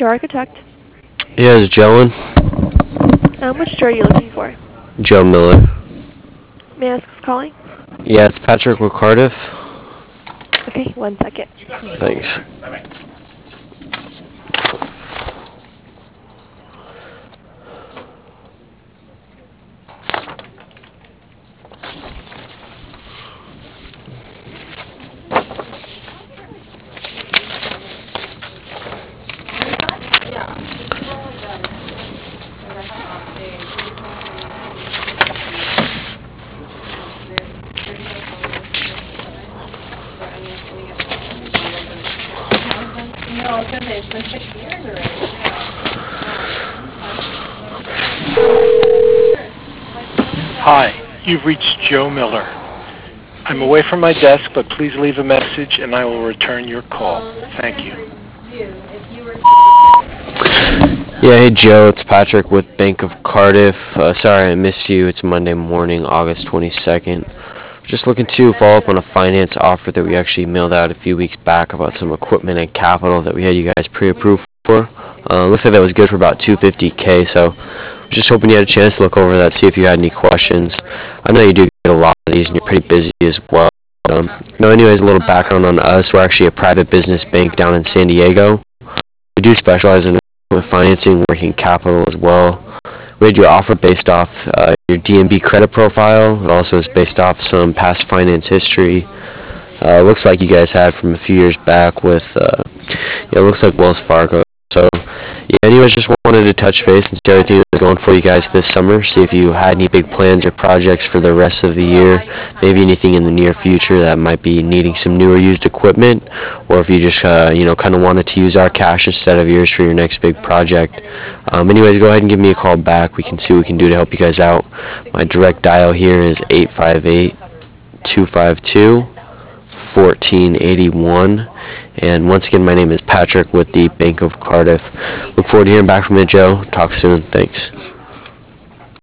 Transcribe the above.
Joe Architect. Yeah, it's Joe. Which Joe are you looking for? Joe Miller. May I ask who's calling? Yeah, it's Patrick with Cardiff. Okay, 1 second. Thanks. Hi, you've reached Joe Miller. I'm away from my desk, but please leave a message and I will return your call. Thank you. Yeah, hey Joe, it's Patrick with Bank of Cardiff. Sorry I missed you. It's Monday morning, August 22nd. Just looking to follow up on a finance offer that we actually mailed out a few weeks back about some equipment and capital that we had you guys pre-approved for. Looks like that was good for about $250K, so just hoping you had a chance to look over that, see if you had any questions. I know you do get a lot of these and you're pretty busy as well. Anyways, a little background on us. We're actually a private business bank down in San Diego. We do specialize in financing, working capital as well. We do offer based off your DNB credit profile. It also is based off some past finance history. Looks like you guys had from a few years back with, it looks like Wells Fargo. So, yeah, anyways, just wanted to touch base and see everything that's going for you guys this summer. See if you had any big plans or projects for the rest of the year. Maybe anything in the near future that might be needing some new or used equipment. Or if you just, kind of wanted to use our cash instead of yours for your next big project. Anyways, go ahead and give me a call back. We can see what we can do to help you guys out. My direct dial here is 858-252-1481. And once again, my name is Patrick with the Bank of Cardiff. Look forward to hearing back from you, Joe. Talk soon. Thanks.